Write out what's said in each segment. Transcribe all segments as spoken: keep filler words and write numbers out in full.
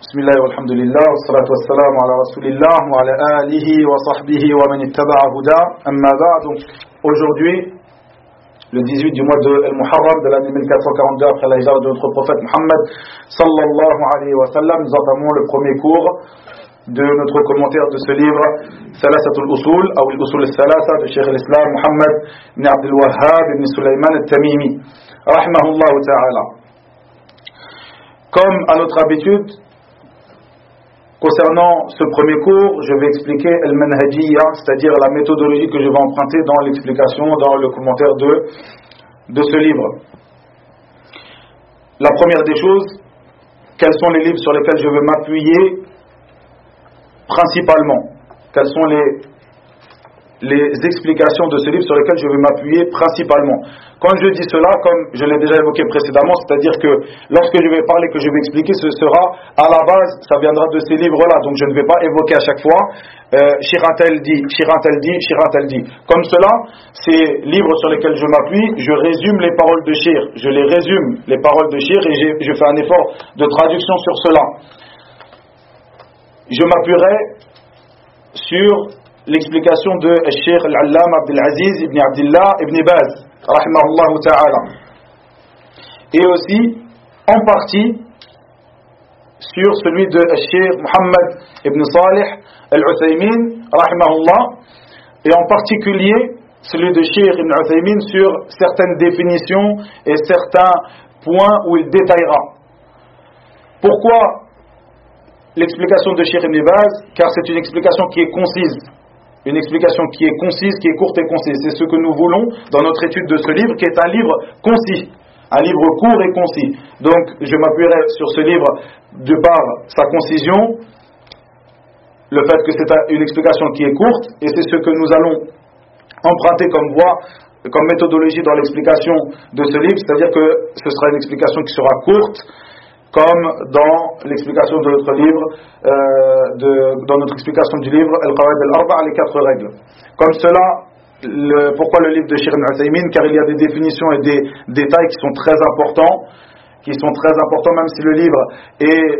Bismillah walhamdulillah, wassalatu wassalamu ala rasulillah wa ala alihi wa sahbihi wa man ittaba'a huda, amma ba'd. Aujourd'hui, le dix-huit du mois de Al-Muharram de l'année mille quatre cent quarante-deux après la hijra de notre prophète Muhammad sallallahu alayhi wa sallam, nous entamons le premier cours de notre commentaire de ce livre Thalathatul Usul ou Al-Usul al-Thalatha de Cheikh al-Islam Muhammad ibn Abdul Wahhab ibn Sulaiman al-Tamimi rahimahullah ta'ala. Comme à notre habitude, concernant ce premier cours, je vais expliquer al-manhajiyya, c'est-à-dire la méthodologie que je vais emprunter dans l'explication, dans le commentaire de, de ce livre. La première des choses, quels sont les livres sur lesquels je vais m'appuyer principalement? Quelles sont les, les explications de ce livre sur lesquelles je vais m'appuyer principalement? Quand je dis cela, comme je l'ai déjà évoqué précédemment, c'est-à-dire que lorsque je vais parler, que je vais expliquer, ce sera à la base, ça viendra de ces livres-là, donc je ne vais pas évoquer à chaque fois Shiratel dit, Shiratel dit, Shiratel dit. Comme cela, ces livres sur lesquels je m'appuie, je résume les paroles de Shir, je les résume, les paroles de Shir, et je fais un effort de traduction sur cela. Je m'appuierai sur l'explication de Cheikh Al-Allam Abdelaziz ibn Abdillah ibn Baz rahimahullah ta'ala, et aussi en partie sur celui de Cheikh Muhammad ibn Salih Al-Uthaymin rahimahullah, et en particulier celui de Cheikh ibn Uthaymin sur certaines définitions et certains points où il détaillera. Pourquoi l'explication de Cheikh ibn Baz? Car c'est une explication qui est concise. Une explication qui est concise, qui est courte et concise. C'est ce que nous voulons dans notre étude de ce livre, qui est un livre concis, un livre court et concis. Donc, je m'appuierai sur ce livre de par sa concision, le fait que c'est une explication qui est courte, et c'est ce que nous allons emprunter comme voie, comme méthodologie dans l'explication de ce livre, c'est-à-dire que ce sera une explication qui sera courte, comme dans l'explication de notre livre, euh, de, dans notre explication du livre Al-Qawaid al-Arba'a, les quatre règles. Comme cela, le, pourquoi le livre de Cheikh ibn Uthaymin? Car il y a des définitions et des détails qui sont très importants, qui sont très importants, même si le livre est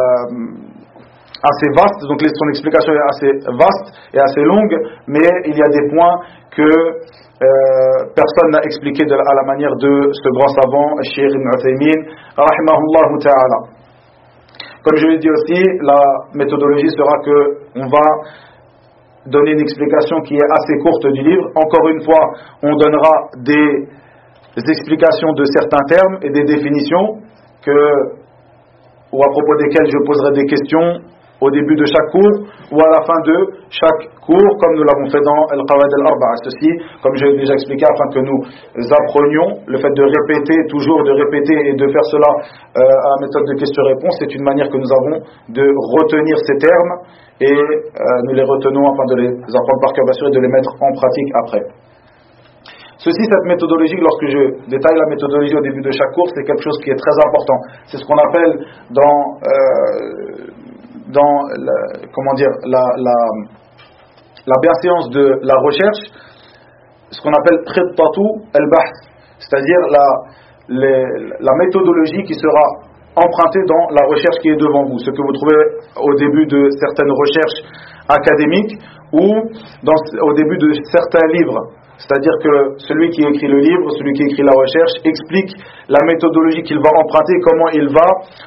euh, assez vaste, donc son explication est assez vaste et assez longue, mais il y a des points que Euh, personne n'a expliqué de la, à la manière de ce grand savant, Cheikh ibn Uthaymin, rahimahullah ta'ala. Comme je l'ai dit aussi, la méthodologie sera que on va donner une explication qui est assez courte du livre. Encore une fois, on donnera des explications de certains termes et des définitions que, ou à propos desquelles je poserai des questions au début de chaque cours ou à la fin de chaque cours, comme nous l'avons fait dans Al-Qawaid al-Arba'a. Ceci, comme je l'ai déjà expliqué, afin que nous apprenions le fait de répéter, toujours de répéter et de faire cela euh, à la méthode de question-réponse, c'est une manière que nous avons de retenir ces termes et euh, nous les retenons afin de les apprendre par cœur, bien sûr, et de les mettre en pratique après. Ceci, cette méthodologie, lorsque je détaille la méthodologie au début de chaque cours, c'est quelque chose qui est très important. C'est ce qu'on appelle dans euh, dans la, comment dire, la, la, la bienséance de la recherche, ce qu'on appelle khittatu al-bahth, c'est-à-dire la, les, la méthodologie qui sera empruntée dans la recherche qui est devant vous, ce que vous trouvez au début de certaines recherches académiques ou dans, au début de certains livres. C'est-à-dire que celui qui écrit le livre, celui qui écrit la recherche, explique la méthodologie qu'il va emprunter, comment il va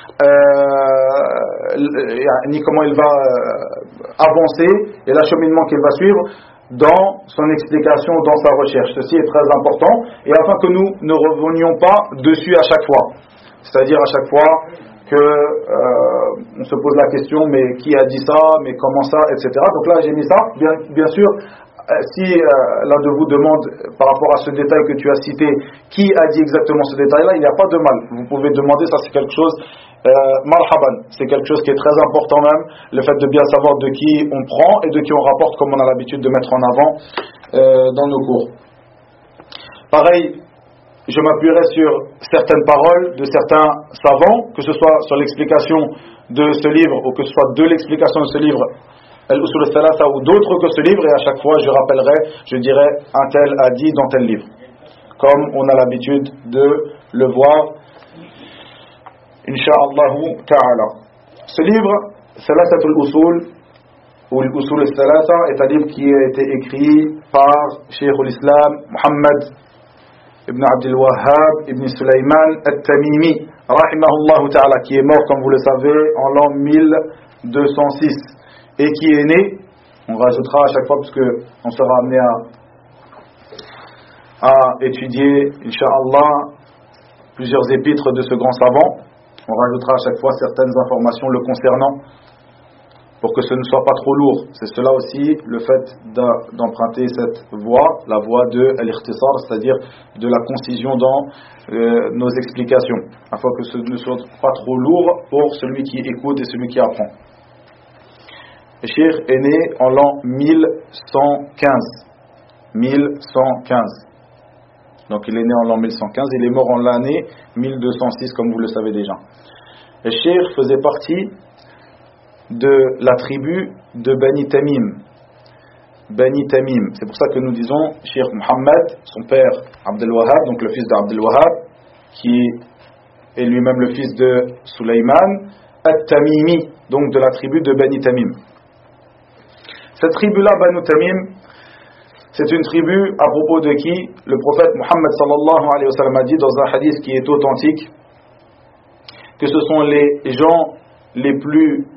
euh, ni comment il va euh, avancer et l'acheminement qu'il va suivre dans son explication, dans sa recherche. Ceci est très important, et afin que nous ne revenions pas dessus à chaque fois. C'est-à-dire à chaque fois que euh, on se pose la question, mais qui a dit ça, mais comment ça, et cetera. Donc là j'ai mis ça, bien, bien sûr. Si euh, l'un de vous demande par rapport à ce détail que tu as cité, qui a dit exactement ce détail-là, il n'y a pas de mal. Vous pouvez demander, ça c'est quelque chose, euh, marhaban, c'est quelque chose qui est très important même, le fait de bien savoir de qui on prend et de qui on rapporte, comme on a l'habitude de mettre en avant euh, dans nos cours. Pareil, je m'appuierai sur certaines paroles de certains savants, que ce soit sur l'explication de ce livre ou que ce soit de l'explication de ce livre, Al-Usul al-Thalatha ou d'autres que ce livre, et à chaque fois je rappellerai, je dirai un tel a dit dans tel livre, comme on a l'habitude de le voir, insha'Allah ta'ala. Ce livre, Thalathat al-Usul, ou l'Usul al-Thalatha, est un livre qui a été écrit par Cheikh al-Islam Muhammad ibn Abdul Wahhab ibn Sulaiman al-Tamimi, rahimahullah ta'ala, qui est mort, comme vous le savez, en l'an mille deux cent six, et qui est né, on rajoutera à chaque fois parce qu'on sera amené à, à étudier, Inch'Allah, plusieurs épîtres de ce grand savant. On rajoutera à chaque fois certaines informations le concernant pour que ce ne soit pas trop lourd. C'est cela aussi le fait d'emprunter cette voie, la voie de al-ikhtisar, c'est-à-dire de la concision dans euh, nos explications, afin que ce ne soit pas trop lourd pour celui qui écoute et celui qui apprend. Le cheikh est né en l'an mille cent quinze. mille cent quinze. Donc il est né en l'an mille cent quinze, il est mort en l'année mille deux cent six, comme vous le savez déjà. Le cheikh faisait partie de la tribu de Bani Tamim. Bani Tamim. C'est pour ça que nous disons Cheikh Mohammed, son père Abdel Wahhab, donc le fils d'Abdel Wahhab, qui est lui-même le fils de Sulaiman, At-Tamimi, donc de la tribu de Bani Tamim. Cette tribu-là, Banu Tamim, c'est une tribu à propos de qui le prophète Mohammed sallallahu alayhi wa sallam a dit dans un hadith qui est authentique que ce sont les gens les plus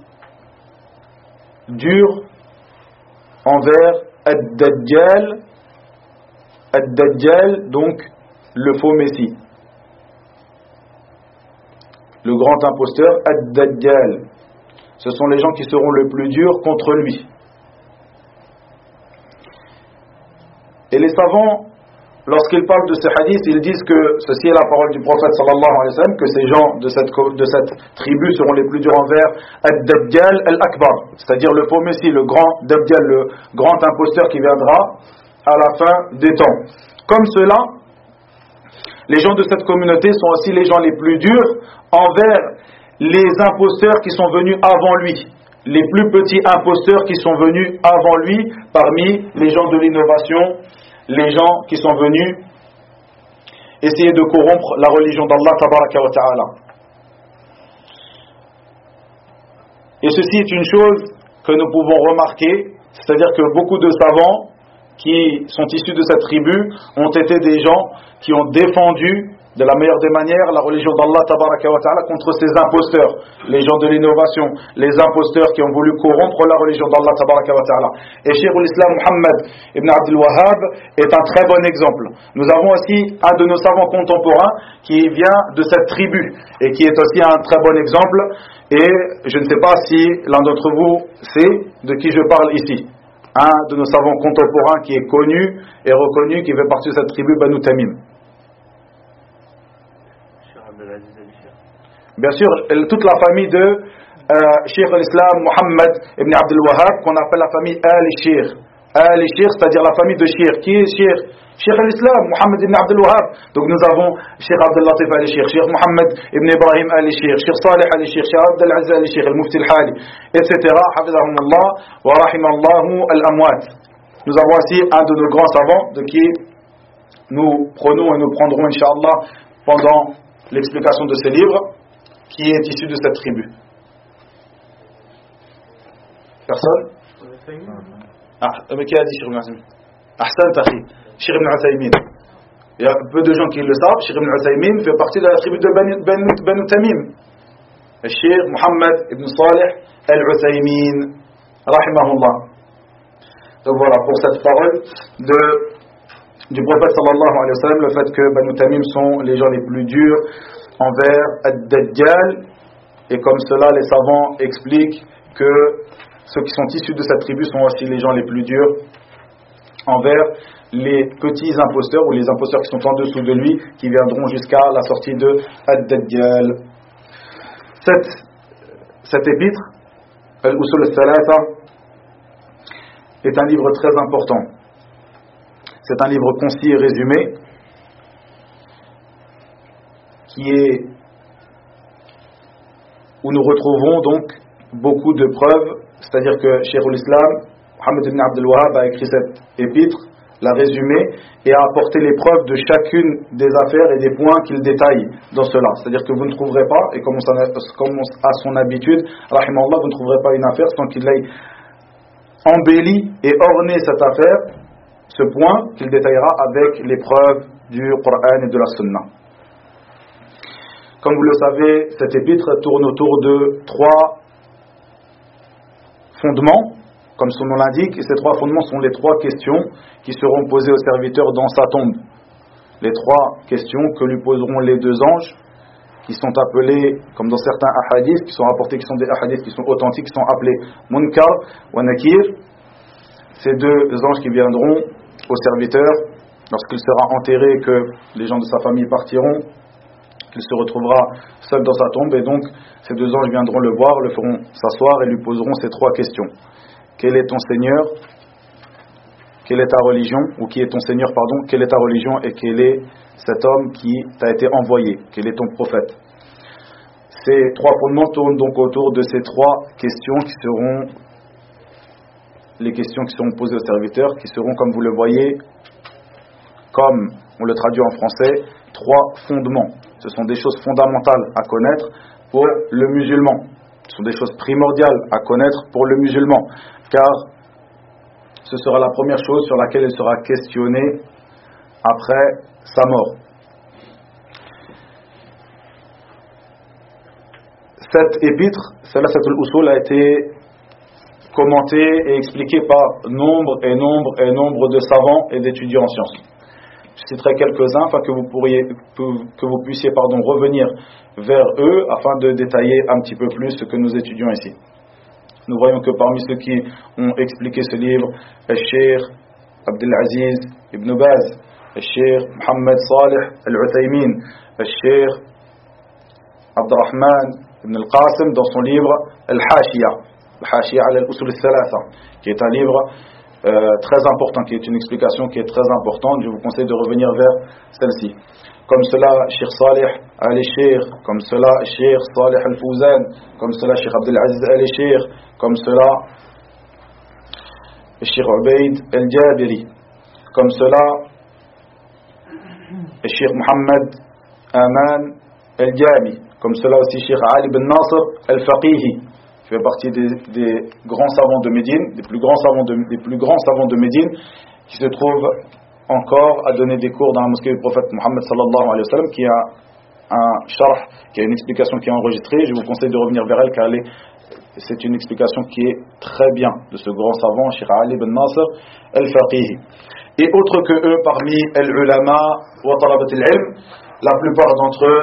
durs envers Ad-Dajjal, Ad-Dajjal, donc le faux messie, le grand imposteur Ad-Dajjal. Ce sont les gens qui seront le plus durs contre lui. Et les savants, lorsqu'ils parlent de ce hadith, ils disent que ceci est la parole du prophète sallallahu alayhi wa sallam, que ces gens de cette, de cette tribu seront les plus durs envers Ad-Dajjal al-Akbar, c'est-à-dire le faux messie, le grand Dajjal, le grand imposteur qui viendra à la fin des temps. Comme cela, les gens de cette communauté sont aussi les gens les plus durs envers les imposteurs qui sont venus avant lui, les plus petits imposteurs qui sont venus avant lui parmi les gens de l'innovation, les gens qui sont venus essayer de corrompre la religion d'Allah tabaraka wa ta'ala. Et ceci est une chose que nous pouvons remarquer, c'est-à-dire que beaucoup de savants qui sont issus de cette tribu ont été des gens qui ont défendu de la meilleure des manières la religion d'Allah tabaraka wa ta'ala contre ces imposteurs, les gens de l'innovation, les imposteurs qui ont voulu corrompre la religion d'Allah tabaraka wa ta'ala. Et Cheikh al-Islam Muhammad ibn Abdul Wahhab est un très bon exemple. Nous avons aussi un de nos savants contemporains qui vient de cette tribu et qui est aussi un très bon exemple, et je ne sais pas si l'un d'entre vous sait de qui je parle ici. Un de nos savants contemporains qui est connu et reconnu, qui fait partie de cette tribu Banu Tamim. Bien sûr, toute la famille de euh, Cheikh al-Islam Muhammad ibn Abdul Wahhab, qu'on appelle la famille al-Cheikh. Al-Cheikh, c'est-à-dire la famille de Cheikh. Qui est Cheikh? Cheikh al-Islam Muhammad ibn Abdul Wahhab. Donc nous avons Cheikh Abdel Latif al-Cheikh, Cheikh Mohammed ibn Ibrahim al-Cheikh, Cheikh Saleh al-Cheikh, Cheikh Abdel Aziz al-Cheikh, al-Mufti al-Hali, et cetera. Hafizahumullah wa rahimallahu al-amwat. Nous avons aussi un de nos grands savants de qui nous prenons et nous prendrons, Inch'Allah, pendant l'explication de ce livre, qui est issu de cette tribu. Personne? Ah, mais qui a dit Cheikh Ibn Uthaymin? Ahsan Taqi, Cheikh Ibn Uthaymin. Il y a peu de gens qui le savent, Cheikh Ibn Uthaymin fait partie de la tribu de Banu, Banu, Banu Tamim. Le Cheikh Mohammed ibn Saleh al-Uthaymin, rahimahullah. Donc voilà, pour cette parole de, du prophète sallallahu alayhi wa sallam, le fait que Banu Tamim sont les gens les plus durs envers Ad-Dajjal, et comme cela les savants expliquent que ceux qui sont issus de cette tribu sont aussi les gens les plus durs envers les petits imposteurs ou les imposteurs qui sont en dessous de lui, qui viendront jusqu'à la sortie de Ad-Dajjal. Cette, cet épître, Al-Usul al-Thalatha, est un livre très important. C'est un livre concis et résumé, qui est, où nous retrouvons donc beaucoup de preuves, c'est-à-dire que Cheikh al-Islam Muhammad ibn Abdul Wahhab a écrit cet épître la résumer et à apporter les preuves de chacune des affaires et des points qu'il détaille dans cela. C'est-à-dire que vous ne trouverez pas, et comme, on, comme on, à son habitude, rahimahullah, vous ne trouverez pas une affaire sans qu'il ait embelli et orné cette affaire, ce point qu'il détaillera avec les preuves du Coran et de la Sunna. Comme vous le savez, cet épître tourne autour de trois fondements, comme son nom l'indique, et ces trois fondements sont les trois questions qui seront posées au serviteur dans sa tombe. Les trois questions que lui poseront les deux anges, qui sont appelés, comme dans certains ahadiths, qui sont rapportés, qui sont des ahadiths qui sont authentiques, qui sont appelés Munkar wa Nakir. Ces deux anges qui viendront au serviteur, lorsqu'il sera enterré et que les gens de sa famille partiront, qu'il se retrouvera seul dans sa tombe, et donc ces deux anges viendront le voir, le feront s'asseoir et lui poseront ces trois questions. Quel est ton Seigneur? Quelle est ta religion? Ou qui est ton Seigneur, pardon? Quelle est ta religion et quel est cet homme qui t'a été envoyé? Quel est ton prophète? Ces trois fondements tournent donc autour de ces trois questions qui seront les questions qui seront posées aux serviteurs, qui seront, comme vous le voyez, comme on le traduit en français, trois fondements. Ce sont des choses fondamentales à connaître pour le musulman. Ce sont des choses primordiales à connaître pour le musulman, car ce sera la première chose sur laquelle il sera questionné après sa mort. Cette épître, Thalathatul Usul, a été commentée et expliquée par nombre et nombre et nombre de savants et d'étudiants en sciences. Je citerai quelques-uns afin que vous, pourriez, que vous puissiez pardon, revenir vers eux afin de détailler un petit peu plus ce que nous étudions ici. Nous voyons que parmi ceux qui ont expliqué ce livre, le Cheikh Abdelaziz Ibn Baz, le Cheikh Mohammed Salih Al-Uthaymin, le Cheikh Abdurrahman Ibn Al-Qasim dans son livre Al-Hashiyah, Al-Hashiyah ala al-Usul al-Thalatha, qui est un livre Euh, très important, qui est une explication qui est très importante. Je vous conseille de revenir vers celle-ci. Comme cela, Cheikh Salih Al-Sheikh, comme cela, Cheikh Salih Al-Fawzan, comme cela, Cheikh Abdelaziz Al-Sheikh, comme cela, Cheikh Ubaid Al-Jabiri, comme cela, Cheikh Mohammed Aman Al-Jami, comme cela aussi Cheikh Ali bin Nasr Al-Faqihi, qui fait partie des, des grands savants de Médine, des plus grands savants de, des plus grands savants de Médine, qui se trouvent encore à donner des cours dans la mosquée du prophète Mohammed sallallahu alayhi wa sallam, qui a un sharh, qui a une explication qui est enregistrée. Je vous conseille de revenir vers elle, car elle est, c'est une explication qui est très bien de ce grand savant, Cheikh Ali bin Nasr al-Faqihi. Et autres que eux, parmi al-ulama wa talabat al-ilm, la plupart d'entre eux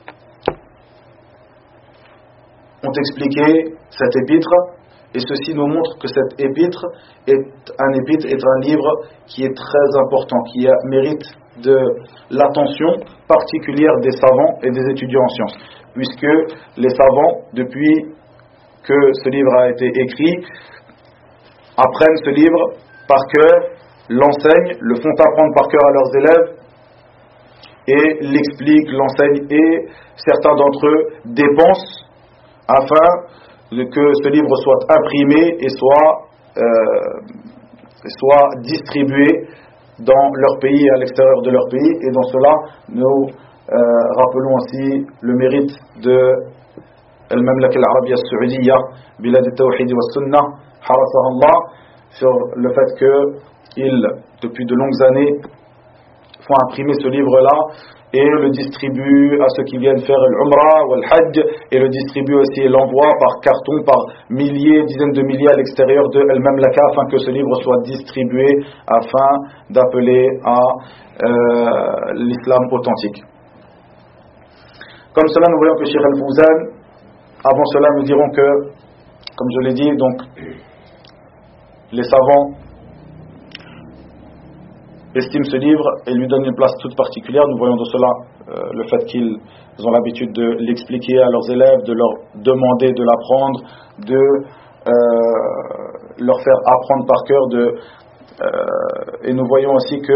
ont expliqué cette épître, et ceci nous montre que cette épître est un épître est un livre qui est très important, qui a, mérite de l'attention particulière des savants et des étudiants en sciences, puisque les savants, depuis que ce livre a été écrit, apprennent ce livre par cœur, l'enseignent, le font apprendre par cœur à leurs élèves et l'expliquent, l'enseignent, et certains d'entre eux dépensent afin que ce livre soit imprimé et soit, euh, soit distribué dans leur pays et à l'extérieur de leur pays. Et dans cela, nous euh, rappelons aussi le mérite de Al-Mamlaka al-Arabia al-Saoudiya, Bilad al-Tawhid wa Sunnah, Harasaha Allah, sur le fait qu'ils, depuis de longues années, font imprimer ce livre-là et le distribue à ceux qui viennent faire l'Umrah ou l'Hajj, et le distribue aussi et l'envoie par carton, par milliers, dizaines de milliers à l'extérieur de Al-Mamlaka, afin que ce livre soit distribué, afin d'appeler à euh, l'islam authentique. Comme cela, nous voyons que Cheikh Al-Fawzan, avant cela, nous dirons que, comme je l'ai dit, donc les savants estiment ce livre et lui donnent une place toute particulière. Nous voyons de cela euh, le fait qu'ils ont l'habitude de l'expliquer à leurs élèves, de leur demander de l'apprendre, de euh, leur faire apprendre par cœur. De, euh, et nous voyons aussi que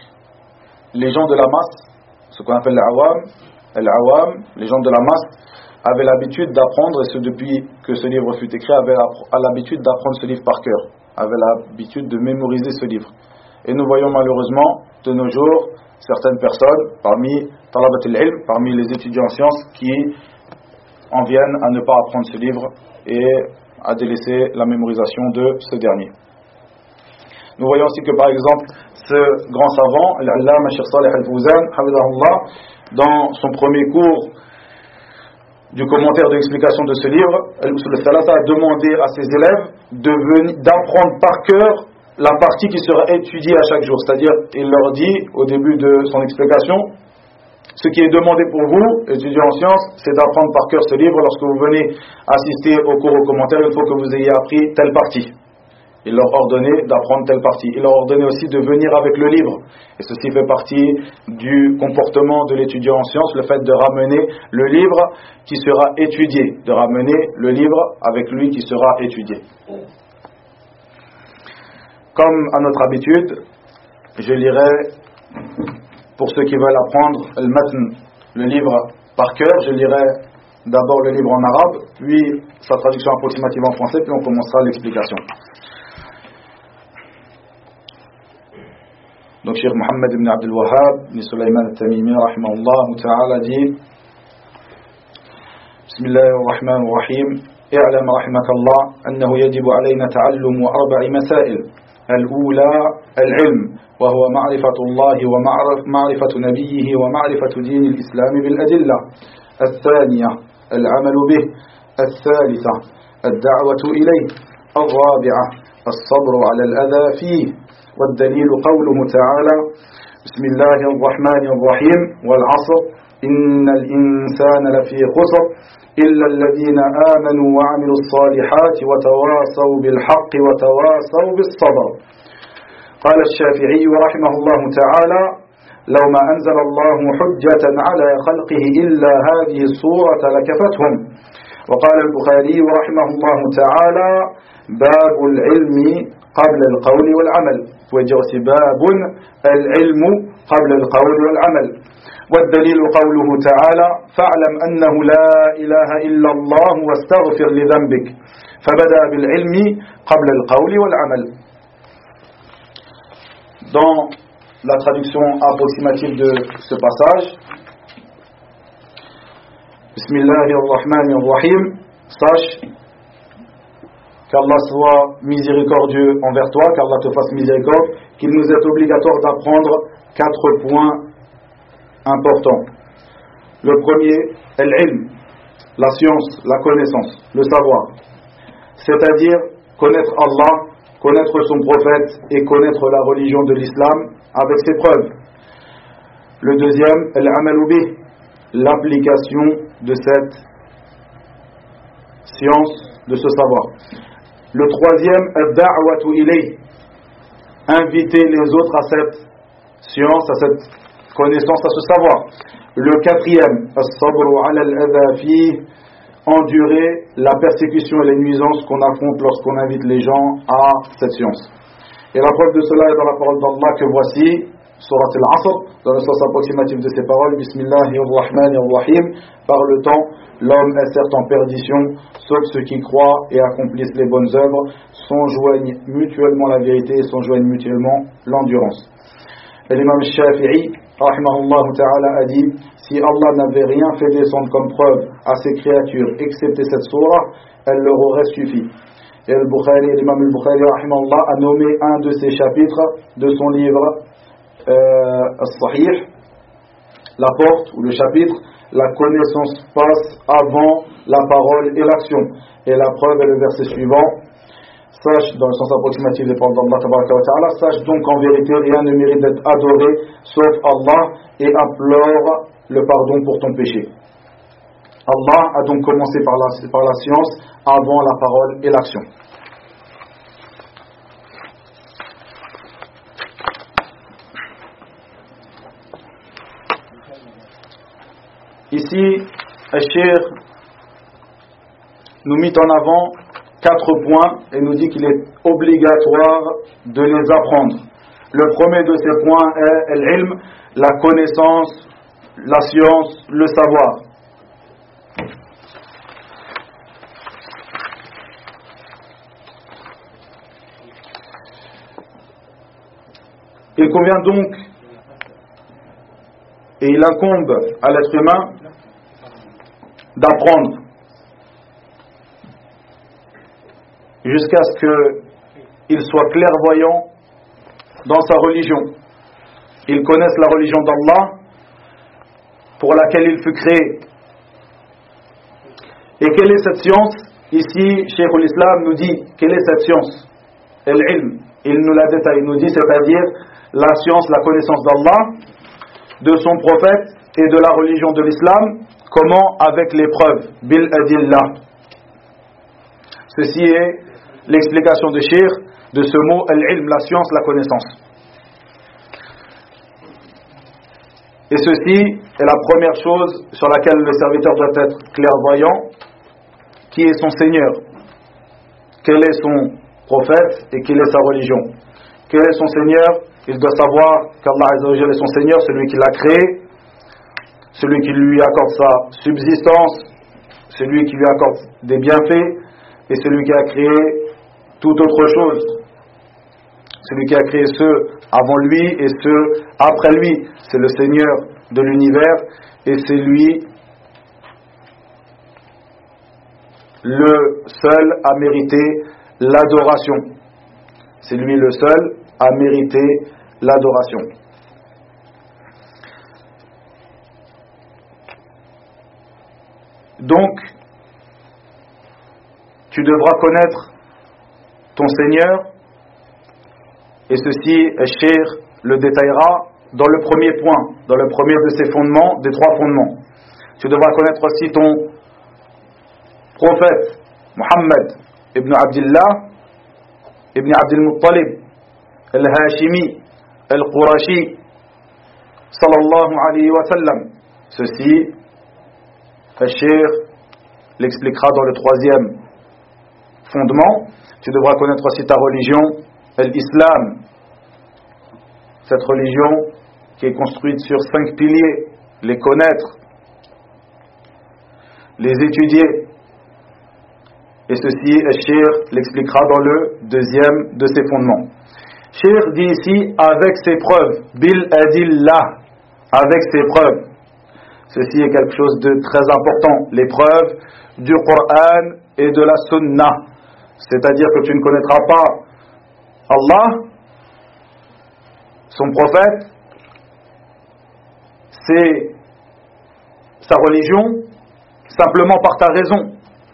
les gens de la masse, ce qu'on appelle l'awam, l'awam, les gens de la masse, avait l'habitude d'apprendre, et ce depuis que ce livre fut écrit, avait l'habitude d'apprendre ce livre par cœur, avait l'habitude de mémoriser ce livre. Et nous voyons malheureusement de nos jours certaines personnes parmi talabat al-ilm, parmi les étudiants en sciences, qui en viennent à ne pas apprendre ce livre et à délaisser la mémorisation de ce dernier. Nous voyons aussi que par exemple ce grand savant, l'Allama Cheikh Saleh Al-Fawzan, hafidahullah, dans son premier cours du commentaire de l'explication de ce livre, Al-Usul al-Thalatha a demandé à ses élèves de venir, d'apprendre par cœur la partie qui sera étudiée à chaque jour. C'est-à-dire, il leur dit au début de son explication, ce qui est demandé pour vous, étudiants en sciences, c'est d'apprendre par cœur ce livre lorsque vous venez assister au cours au commentaire, il faut que vous ayez appris telle partie. Il leur ordonnait d'apprendre telle partie. Il leur ordonnait aussi de venir avec le livre. Et ceci fait partie du comportement de l'étudiant en sciences, le fait de ramener le livre qui sera étudié, de ramener le livre avec lui qui sera étudié. Comme à notre habitude, je lirai, pour ceux qui veulent apprendre le matn, le livre par cœur, je lirai d'abord le livre en arabe, puis sa traduction approximative en français, puis on commencera l'explication. Donc, Cheikh Mohammed ibn Abdul Wahhab ibn Sulaiman al-Tamimi, rahimahullah ta'ala, dit Bismillahir Rahmanir Rahim, اعلم رحمك الله أنه يجب علينا تعلم أربع مسائل. الأولى العلم، وهو معرفة الله ومعرفة نبيه ومعرفة دين الإسلام بالأدلة. الثانية العمل به. الثالثة الدعوة إليه. الرابعة الصبر على الأذى فيه. والدليل قوله تعالى بسم الله الرحمن الرحيم والعصر إن الإنسان لفي خسر إلا الذين آمنوا وعملوا الصالحات وتواصوا بالحق وتواصوا بالصبر. قال الشافعي رحمه الله تعالى لو ما أنزل الله حجة على خلقه إلا هذه الصورة لكفتهم. وقال البخاري رحمه الله تعالى باب العلم قبل القول والعمل، وجوز باب العلم قبل القول والعمل. والدليل قوله تعالى فاعلم أنه لا إله إلا الله واستغفر لذنبك، فبدأ بالعلم قبل القول والعمل. Dans la traduction approximative de ce passage, Bismillahirrahmanirrahim, sache qu'Allah soit miséricordieux envers toi, qu'Allah te fasse miséricorde, qu'il nous est obligatoire d'apprendre quatre points importants. Le premier, al-ilm, la science, la connaissance, le savoir. C'est-à-dire connaître Allah, connaître son prophète et connaître la religion de l'islam avec ses preuves. Le deuxième, al-amalu bih, l'application de cette science, de ce savoir. Le troisième, ad-da'watu ilayh, inviter les autres à cette science, à cette connaissance, à ce savoir. Le quatrième, as-sabru ala al-adha fih, endurer la persécution et les nuisances qu'on affronte lorsqu'on invite les gens à cette science. Et la preuve de cela est dans la parole d'Allah que voici, Surat al-Asr, dans le sens approximatif de ces paroles, Bismillahirrahmanirrahim, par le temps, l'homme est certes en perdition, sauf ceux qui croient et accomplissent les bonnes œuvres, s'enjoignent mutuellement la vérité et s'enjoignent mutuellement l'endurance. Et l'imam Shafi'i, rahimahullah ta'ala, a dit, si Allah n'avait rien fait descendre comme preuve à ses créatures, excepté cette sourate, elle leur aurait suffi. Et l'imam al-Bukhari, rahimahullah, a nommé un de ces chapitres de son livre euh, As-Sahih, la porte ou le chapitre, la connaissance passe avant la parole et l'action. Et la preuve est le verset suivant. Sache, dans le sens approximatif des paroles d'Allah tabaraka wa ta'ala, sache donc qu'en vérité rien ne mérite d'être adoré sauf Allah, et implore le pardon pour ton péché. Allah a donc commencé par la, par la science avant la parole et l'action. Ici, Al-Cheikh nous mit en avant quatre points et nous dit qu'il est obligatoire de les apprendre. Le premier de ces points est l'ilm, la connaissance, la science, le savoir. Il convient donc et il incombe à l'être humain d'apprendre jusqu'à ce qu'il soit clairvoyant dans sa religion. Il connaisse la religion d'Allah pour laquelle il fut créé. Et quelle est cette science? Ici, Cheikh l'Islam nous dit, quelle est cette science? Al-ilm, il nous la détaille, il nous dit, c'est-à-dire la science, la connaissance d'Allah, de son prophète et de la religion de l'islam. Comment? Avec l'épreuve, bil adillah. Ceci est l'explication de Cheikh de ce mot al-ilm, la science, la connaissance. Et ceci est la première chose sur laquelle le serviteur doit être clairvoyant. Qui est son Seigneur? Quel est son prophète et quelle est sa religion? Quel est son Seigneur? Il doit savoir qu'Allah Azza wa Jalla est son Seigneur, celui qui l'a créé, celui qui lui accorde sa subsistance, celui qui lui accorde des bienfaits, et celui qui a créé toute autre chose. Celui qui a créé ceux avant lui et ceux après lui. C'est le Seigneur de l'univers et c'est lui le seul à mériter l'adoration. C'est lui le seul à mériter l'adoration. Donc, tu devras connaître ton Seigneur, et ceci, Cheikh le détaillera dans le premier point, dans le premier de ses fondements, des trois fondements. Tu devras connaître aussi ton prophète, Muhammad ibn Abdillah, ibn Abdul Muttalib, al-Hashimi, al-Qurashi, sallallahu alayhi wa sallam. Ceci, Cheikh l'expliquera dans le troisième fondement. Tu devras connaître aussi ta religion, l'islam, cette religion qui est construite sur cinq piliers, les connaître, les étudier. Et ceci, Cheikh l'expliquera dans le deuxième de ses fondements. Cheikh dit ici avec ses preuves, bil adillah, avec ses preuves. Ceci est quelque chose de très important, les preuves du Coran et de la Sunna. C'est-à-dire que tu ne connaîtras pas Allah, son prophète, c'est sa religion, simplement par ta raison.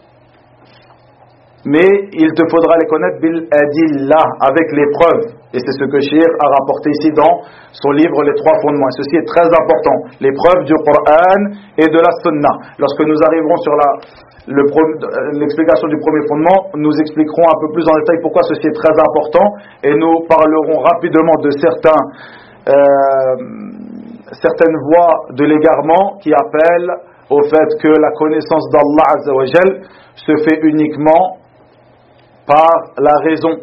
Mais il te faudra les connaître bil adillah, avec les preuves. Et c'est ce que Cheikh a rapporté ici dans son livre Les Trois Fondements. Et ceci est très important, les preuves du Coran et de la Sunna. Lorsque nous arriverons sur la, le, l'explication du premier fondement, nous expliquerons un peu plus en détail pourquoi ceci est très important. Et nous parlerons rapidement de certains, euh, certaines voies de l'égarement qui appellent au fait que la connaissance d'Allah Azza wa Jal se fait uniquement par la raison.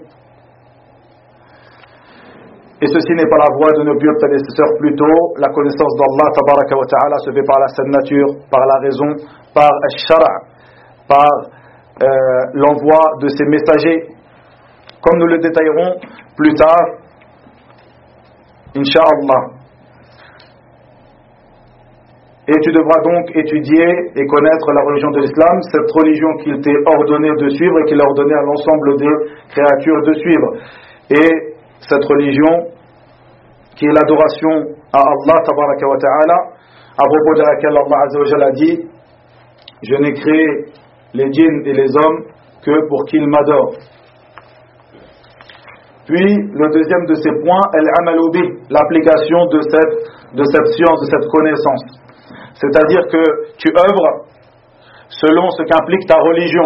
Et ceci n'est pas la voie de nos vieux prédécesseurs, plutôt la connaissance d'Allah tabaraka wa ta'ala se fait par la sainte nature, par la raison, par al-shara', par euh, l'envoi de ses messagers, comme nous le détaillerons plus tard, Inch'Allah. Et tu devras donc étudier et connaître la religion de l'islam, cette religion qu'il t'est ordonné de suivre et qu'il a ordonné à l'ensemble des créatures de suivre. Et cette religion qui est l'adoration à Allah tabaraka wa ta'ala, à propos de laquelle Allah azza wa jalla a dit: je n'ai créé les djinns et les hommes que pour qu'ils m'adorent. Puis le deuxième de ces points, al-amalu bi, l'application de cette, de cette science, de cette connaissance. C'est-à-dire que tu œuvres selon ce qu'implique ta religion.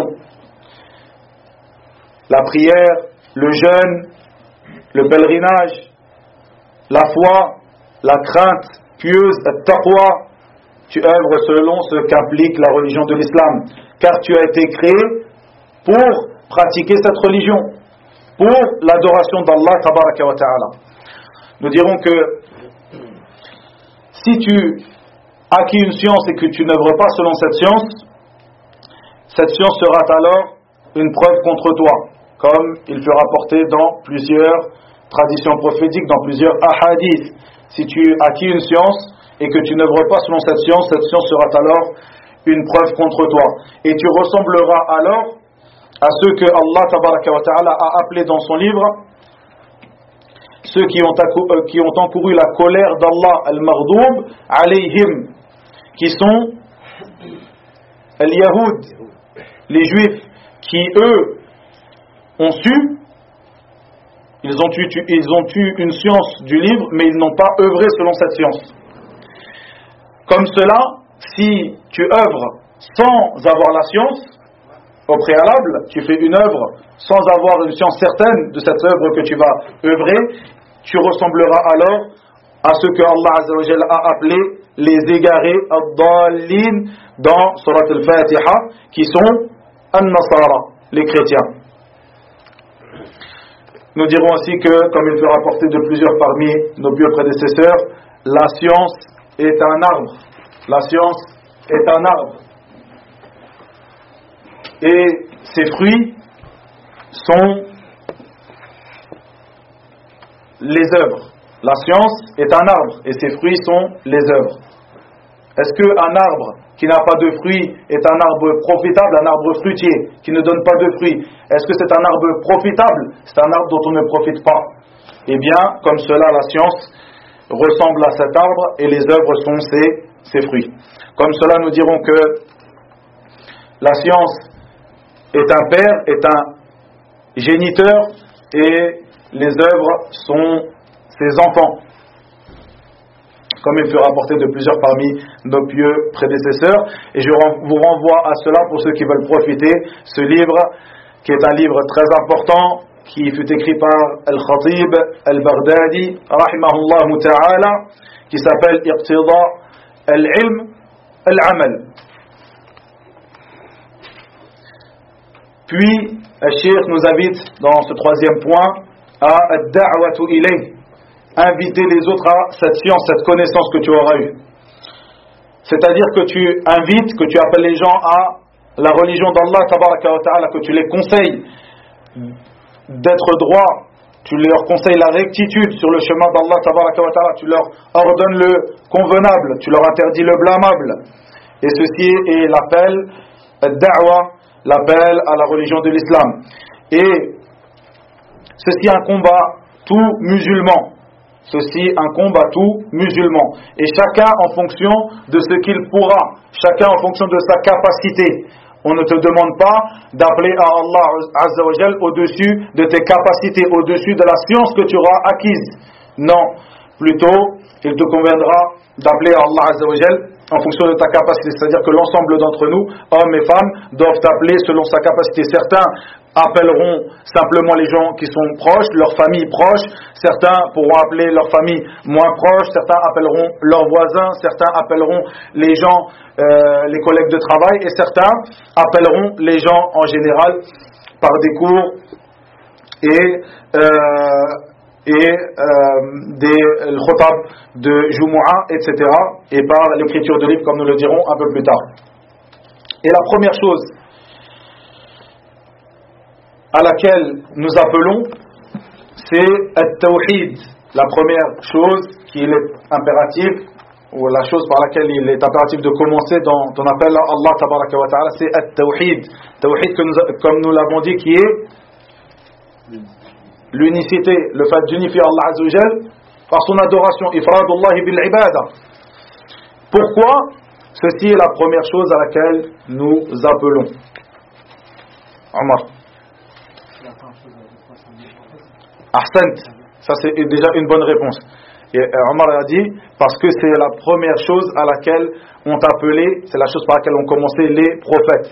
La prière, le jeûne, le pèlerinage, la foi, la crainte pieuse, le taqwa. Tu œuvres selon ce qu'implique la religion de l'islam. Car tu as été créé pour pratiquer cette religion, pour l'adoration d'Allah tabaraka wa ta'ala. Nous dirons que si tu acquis une science et que tu n'œuvres pas selon cette science, cette science sera alors une preuve contre toi, comme il fut rapporté dans plusieurs traditions prophétiques, dans plusieurs ahadiths. Si tu acquiers une science et que tu n'œuvres pas selon cette science, cette science sera alors une preuve contre toi. Et tu ressembleras alors à ceux que Allah tabaraka wa ta'ala a appelés dans son livre, ceux qui ont, accou- qui ont encouru la colère d'Allah, al-Maghdoub alayhim, qui sont al-Yahoud, les Juifs, qui eux ont su, ils ont eu, ils ont eu une science du livre, mais ils n'ont pas œuvré selon cette science. Comme cela, si tu œuvres sans avoir la science, au préalable, tu fais une œuvre sans avoir une science certaine de cette œuvre que tu vas œuvrer, tu ressembleras alors à ce que Allah Azza wa Jalla a appelé les égarés, ad-dallin, dans Surat al-Fatiha, qui sont an-Nasara, les chrétiens. Nous dirons aussi que, comme il fait rapporter de plusieurs parmi nos pieux prédécesseurs, la science est un arbre. La science est un arbre. Et ses fruits sont les œuvres. La science est un arbre et ses fruits sont les œuvres. Est-ce qu'un arbre qui n'a pas de fruits est un arbre profitable, un arbre fruitier qui ne donne pas de fruits? Est-ce que c'est un arbre profitable? C'est un arbre dont on ne profite pas. Eh bien, comme cela, la science ressemble à cet arbre et les œuvres sont ses, ses fruits. Comme cela, nous dirons que la science est un père, est un géniteur et les œuvres sont ses enfants. Comme il fut rapporté de plusieurs parmi nos pieux prédécesseurs. Et je vous renvoie à cela pour ceux qui veulent profiter. Ce livre, qui est un livre très important, qui fut écrit par Al-Khatib Al-Baghdadi, rahimahullah ta'ala, qui s'appelle Iqtida Al-Ilm Al-Amal. Puis, Al-Sheikh nous invite dans ce troisième point à Ad-Da'watu ilayh, inviter les autres à cette science, cette connaissance que tu auras eue. C'est-à-dire que tu invites, que tu appelles les gens à la religion d'Allah tabaraka wa ta'ala, que tu les conseilles d'être droits, tu leur conseilles la rectitude sur le chemin d'Allah tabaraka wa ta'ala, tu leur ordonnes le convenable, tu leur interdis le blâmable. Et ceci est l'appel ad-da'wa, l'appel à la religion de l'islam. Et ceci est un combat tout musulman. Ceci un combat tout musulman. Et chacun en fonction de ce qu'il pourra, chacun en fonction de sa capacité. On ne te demande pas d'appeler à Allah Azza wa Jal au-dessus de tes capacités, au-dessus de la science que tu auras acquise. Non, plutôt, il te conviendra d'appeler à Allah Azza wa Jal en fonction de ta capacité. C'est-à-dire que l'ensemble d'entre nous, hommes et femmes, doivent t'appeler selon sa capacité. Certains appelleront simplement les gens qui sont proches, leurs familles proches. Certains pourront appeler leurs familles moins proches. Certains appelleront leurs voisins. Certains appelleront les gens, euh, les collègues de travail. Et certains appelleront les gens en général par des cours et euh, et euh, des khutab de Jumu'ah, et cetera, et par l'écriture de livres, comme nous le dirons un peu plus tard. Et la première chose à laquelle nous appelons, c'est at-tawhid. La première chose qui est impérative, ou la chose par laquelle il est impératif de commencer dans ton appel à Allah tabaraka wa ta'ala, c'est at-tawhid. Tawhid, que nous, comme nous l'avons dit, qui est l'unicité, le fait d'unifier Allah Azza wa Jal par son adoration, ifradullahi bil ibada. Pourquoi? Ceci est la première chose à laquelle nous appelons. Omar. Ahsant, ça c'est déjà une bonne réponse. Et Omar a dit, parce que c'est la première chose à laquelle on appelé, c'est la chose par laquelle ont commencé les prophètes.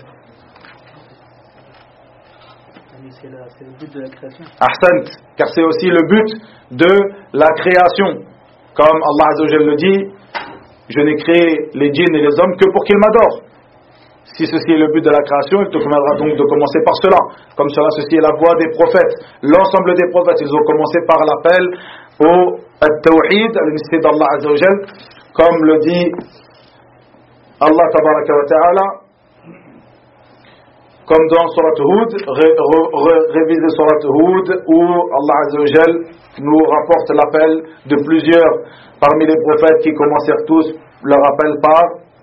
C'est, la, c'est le but de la création. Ahsant, car c'est aussi le but de la création. Comme Allah Azza wa Jalla le dit, je n'ai créé les djinns et les hommes que pour qu'ils m'adorent. Si ceci est le but de la création, il te conviendra donc de commencer par cela. Comme cela, ceci est la voie des prophètes. L'ensemble des prophètes, ils ont commencé par l'appel au at-tawhid, à l'unicité d'Allah Azza wa Jalla, comme le dit Allah tabaraka wa ta'ala comme dans Surat Hud, ré, ré, ré, réviser Surat Hud, où Allah Azza wa Jal nous rapporte l'appel de plusieurs parmi les prophètes qui commencèrent tous leur appel par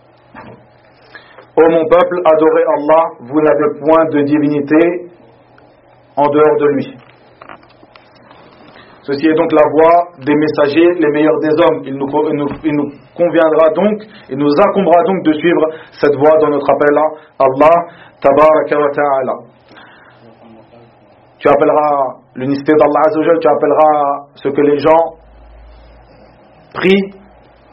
ô mon peuple, adorez Allah, vous n'avez point de divinité en dehors de lui. Ceci est donc la voie des messagers, les meilleurs des hommes. Il nous, il nous, il nous conviendra donc, il nous incombera donc de suivre cette voie dans notre appel à Allah, Tabaraka wa Ta'ala. Tu appelleras l'unicité d'Allah Azza wa Jal, tu appelleras ce que les gens prient,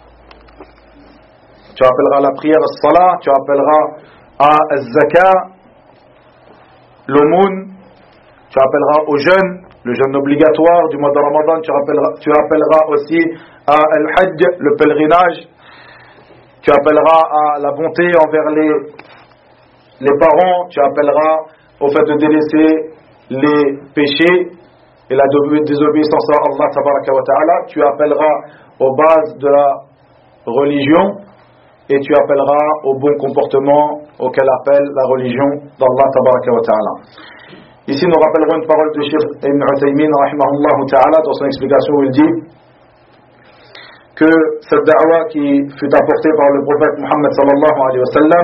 tu appelleras la prière as-salah, tu appelleras à az-zaka, l'aumône, tu appelleras au jeûne, le jeûne obligatoire du mois de Ramadan, tu appelleras, tu appelleras aussi à al-hajj, le pèlerinage, tu appelleras à la bonté envers les, les parents, tu appelleras au fait de délaisser les péchés et la désobéissance à Allah tabaraka wa ta'ala, tu appelleras aux bases de la religion et tu appelleras au bon comportement auquel appelle la religion d'Allah tabaraka wa ta'ala. Ici nous rappellerons une parole de Cheikh Ibn Uthaymin rahimahullah ta'ala dans son explication où il dit que cette da'wa qui fut apportée par le prophète Muhammad sallallahu alayhi wa sallam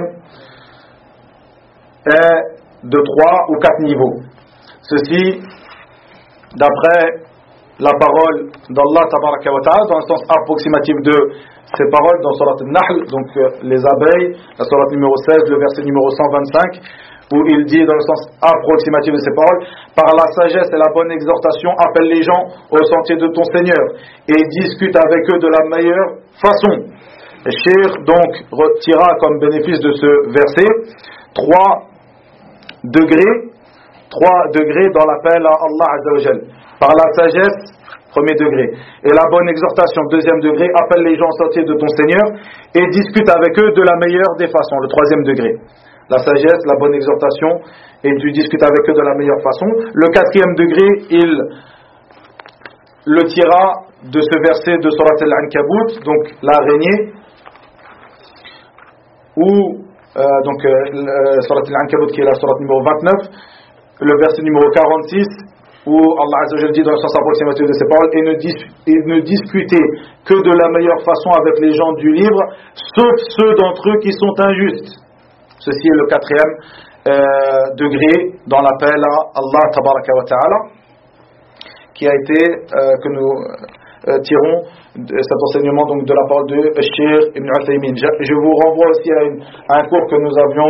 est de trois ou quatre niveaux. Ceci d'après la parole d'Allah tabaraka wa ta'ala dans le sens approximatif de ces paroles dans Surat al-Nahl, donc euh, les abeilles, la Surat numéro seize, le verset numéro cent vingt-cinq, où il dit dans le sens approximatif de ces paroles, par la sagesse et la bonne exhortation, appelle les gens au sentier de ton Seigneur et discute avec eux de la meilleure façon. Le Cheikh donc retira comme bénéfice de ce verset trois degrés, trois degrés dans l'appel à Allah Azza wa Jal. Par la sagesse, premier degré, et la bonne exhortation, deuxième degré, appelle les gens au sentier de ton Seigneur et discute avec eux de la meilleure des façons, le troisième degré. La sagesse, la bonne exhortation, et tu discutes avec eux de la meilleure façon. Le quatrième degré, il le tira de ce verset de Surat al-Ankabut, donc l'araignée, où, euh, donc, euh, Surat al-Ankabut qui est la Surat numéro vingt-neuf, le verset numéro quarante-six, où Allah Azza wa Jalla dit dans le sens approximatif de ces paroles, et ne, dis, et ne discutez que de la meilleure façon avec les gens du livre, sauf ceux d'entre eux qui sont injustes. Ceci est le quatrième euh, degré dans l'appel à Allah tabaraka wa ta'ala, qui a été, euh, que nous euh, tirons de cet enseignement donc de la parole de Cheikh Ibn Uthaymin. Je, je vous renvoie aussi à, une, à un cours que nous avions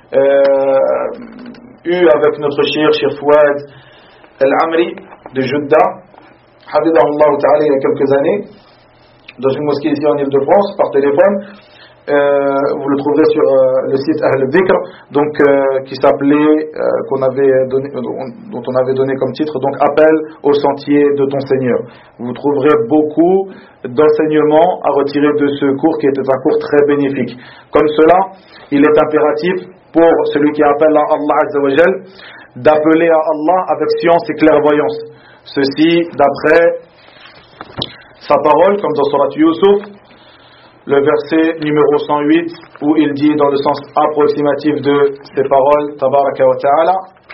euh, eu avec notre Cheikh, Cheikh Fouad Al-Amri de Jeddah, Hafidahullah ta'ala, il y a quelques années, dans une mosquée ici en Ile-de-France, par téléphone. Euh, vous le trouverez sur euh, le site Ahl al-Dhikr, donc euh, qui s'appelait, euh, qu'on avait donné, dont on avait donné comme titre, donc Appel au sentier de ton Seigneur. Vous trouverez beaucoup d'enseignements à retirer de ce cours qui était un cours très bénéfique. Comme cela, il est impératif pour celui qui appelle à Allah Azza wa Jal d'appeler à Allah avec science et clairvoyance. Ceci d'après sa parole, comme dans Surat Yusuf, le verset numéro cent huit, où il dit dans le sens approximatif de ces paroles, Tabaraka wa Ta'ala,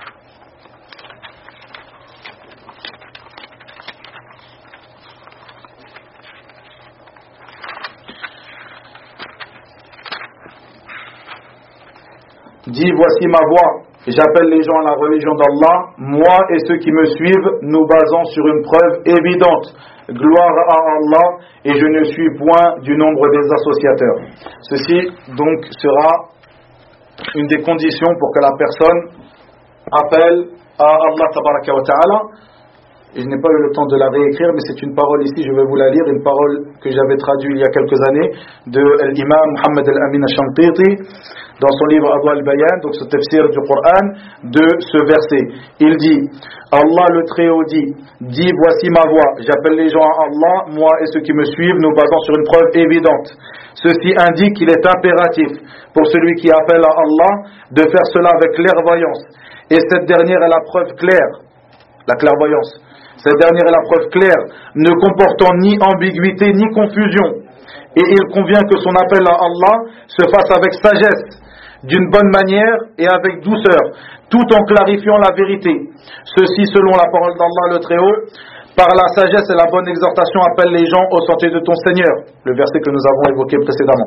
dit voici ma voix, j'appelle les gens à la religion d'Allah, moi et ceux qui me suivent, nous basons sur une preuve évidente. Gloire à Allah, et je ne suis point du nombre des associateurs. Ceci donc sera une des conditions pour que la personne appelle à Allah tabaraka wa ta'ala. Et je n'ai pas eu le temps de la réécrire, mais c'est une parole ici, je vais vous la lire, une parole que j'avais traduite il y a quelques années de l'imam Muhammad al-Amin al-Shamtiti dans son livre Adwa al-Bayan, donc ce tafsir du Coran, de ce verset. Il dit, Allah le Très-Haut dit, dit voici ma voix, j'appelle les gens à Allah, moi et ceux qui me suivent, nous basons sur une preuve évidente. Ceci indique qu'il est impératif pour celui qui appelle à Allah de faire cela avec clairvoyance. Et cette dernière est la preuve claire, la clairvoyance. Cette dernière est la preuve claire, ne comportant ni ambiguïté ni confusion. Et il convient que son appel à Allah se fasse avec sagesse, d'une bonne manière et avec douceur, tout en clarifiant la vérité. Ceci selon la parole d'Allah le Très-Haut. Par la sagesse et la bonne exhortation, appelle les gens au sentier de ton Seigneur. Le verset que nous avons évoqué précédemment.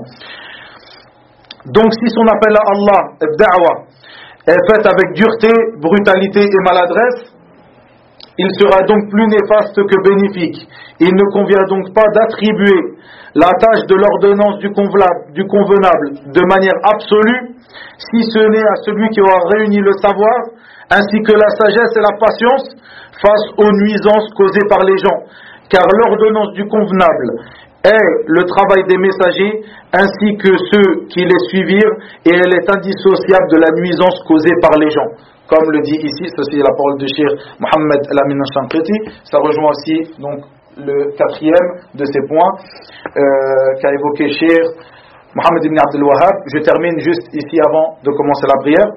Donc si son appel à Allah, da'wa, est fait avec dureté, brutalité et maladresse, il sera donc plus néfaste que bénéfique. Il ne convient donc pas d'attribuer la tâche de l'ordonnance du convenable, du convenable de manière absolue, si ce n'est à celui qui aura réuni le savoir, ainsi que la sagesse et la patience, face aux nuisances causées par les gens. Car l'ordonnance du convenable est le travail des messagers, ainsi que ceux qui les suivirent, et elle est indissociable de la nuisance causée par les gens. Comme le dit ici, ceci est la parole de Cheikh Mohammed Al-Amin Al-Shanqiti, ça rejoint aussi donc, le quatrième de ces points euh, qu'a évoqué Cheikh Mohammed ibn Abdel Wahhab. Je termine juste ici avant de commencer la prière.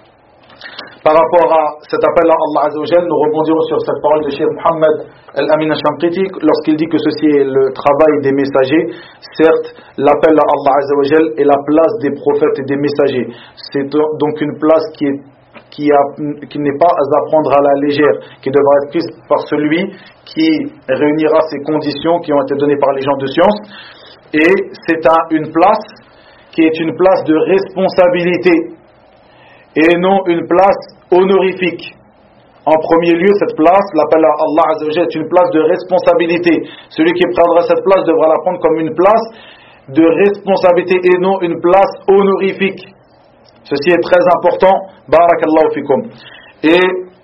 Par rapport à cet appel à Allah Azza wa Jal, nous rebondirons sur cette parole de Cheikh Mohammed Al-Amin Al-Shanqiti lorsqu'il dit que ceci est le travail des messagers. Certes, l'appel à Allah Azza wa Jal est la place des prophètes et des messagers. C'est donc une place qui est qui, a, qui n'est pas à prendre à la légère, qui devra être prise par celui qui réunira ces conditions qui ont été données par les gens de science. Et c'est un, une place qui est une place de responsabilité et non une place honorifique. En premier lieu, cette place, l'appel à Allah Azza wa Jalla, est une place de responsabilité. Celui qui prendra cette place devra la prendre comme une place de responsabilité et non une place honorifique. Ceci est très important. Barakallahu fikum. Et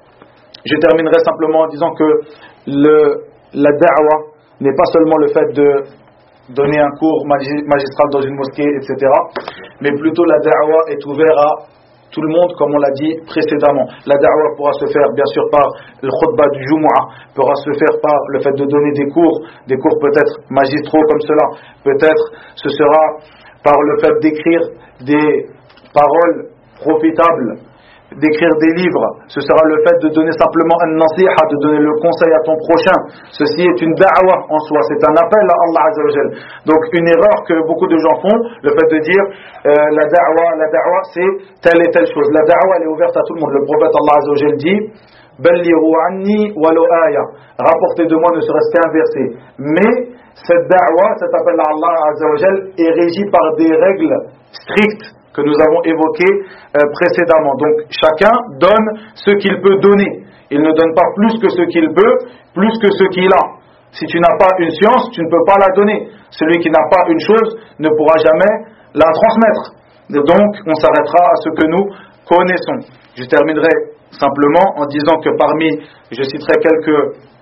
je terminerai simplement en disant que le, la da'wa n'est pas seulement le fait de donner un cours magistral dans une mosquée, et cetera. Mais plutôt la da'wa est ouverte à tout le monde, comme on l'a dit précédemment. La da'wa pourra se faire bien sûr par le khutbah du Jumu'ah, pourra se faire par le fait de donner des cours, des cours peut-être magistraux comme cela. Peut-être ce sera par le fait d'écrire des paroles profitables, d'écrire des livres. Ce sera le fait de donner simplement un nasiha, de donner le conseil à ton prochain. Ceci est une da'wa en soi, c'est un appel à Allah Azza wa Jal. Donc une erreur que beaucoup de gens font, le fait de dire euh, la da'wa, la da'wa c'est telle et telle chose. La da'wa elle est ouverte à tout le monde. Le prophète Allah Azza wa Jal dit Ballighu anni walau aya. Rapportez de moi ne serait-ce qu'un verset. Mais cette da'wa, cet appel à Allah Azza wa Jal est régi par des règles strictes que nous avons évoqué euh, précédemment. Donc chacun donne ce qu'il peut donner. Il ne donne pas plus que ce qu'il peut, plus que ce qu'il a. Si tu n'as pas une science, tu ne peux pas la donner. Celui qui n'a pas une chose ne pourra jamais la transmettre. Et donc on s'arrêtera à ce que nous connaissons. Je terminerai simplement en disant que parmi, je citerai quelques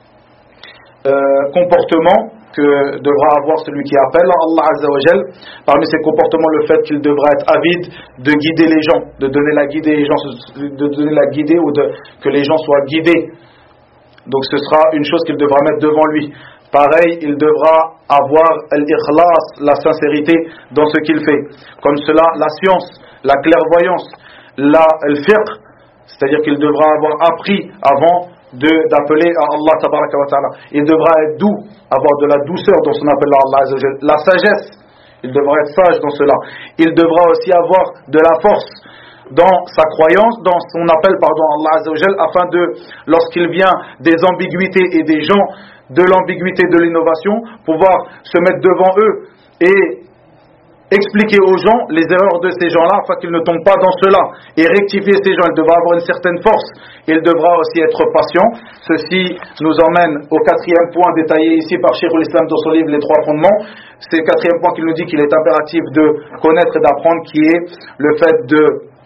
euh, comportements que devra avoir celui qui appelle Allah Azza wa Jal. Parmi ces comportements, le fait qu'il devra être avide de guider les gens, de donner la guidée, les gens, de donner la guidée ou de, que les gens soient guidés. Donc ce sera une chose qu'il devra mettre devant lui. Pareil, il devra avoir l'ikhlas, la sincérité dans ce qu'il fait. Comme cela, la science, la clairvoyance, la, le fiqh, c'est-à-dire qu'il devra avoir appris avant De, d'appeler à Allah tabaraka wa ta'ala. Il devra être doux, avoir de la douceur dans son appel à Allah Azza wa Jalla. La sagesse, il devra être sage dans cela. Il devra aussi avoir de la force dans sa croyance, dans son appel pardon, à Allah Azza wa Jalla, afin de, lorsqu'il vient des ambiguïtés et des gens de l'ambiguïté de l'innovation, pouvoir se mettre devant eux et expliquer aux gens les erreurs de ces gens-là afin qu'ils ne tombent pas dans cela et rectifier ces gens. Il devra avoir une certaine force. Il devra aussi être patient. Ceci nous emmène au quatrième point détaillé ici par Cheikh al-Islam dans son livre Les Trois Fondements. C'est le quatrième point qu'il nous dit qu'il est impératif de connaître et d'apprendre, qui est le fait de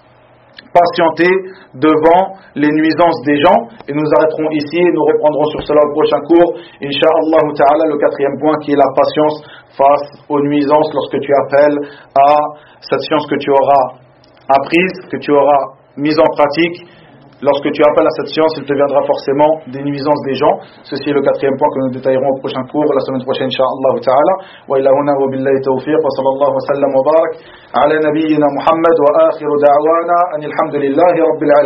patienter devant les nuisances des gens. Et nous arrêterons ici et nous reprendrons sur cela au prochain cours. Inch'Allah ta'ala, le quatrième point qui est la patience face aux nuisances lorsque tu appelles à cette science que tu auras apprise, que tu auras mise en pratique. Lorsque tu appelles à cette science, il te viendra forcément des nuisances des gens. Ceci est le quatrième point que nous détaillerons au prochain cours, la semaine prochaine, incha'Allah ta'ala. Wa ila huna wa billahi tawfiq wa sallallahu wa sallam wa barak ala nabiyyina Muhammad wa akhiru da'wana anil hamdulillahi rabbil alamin.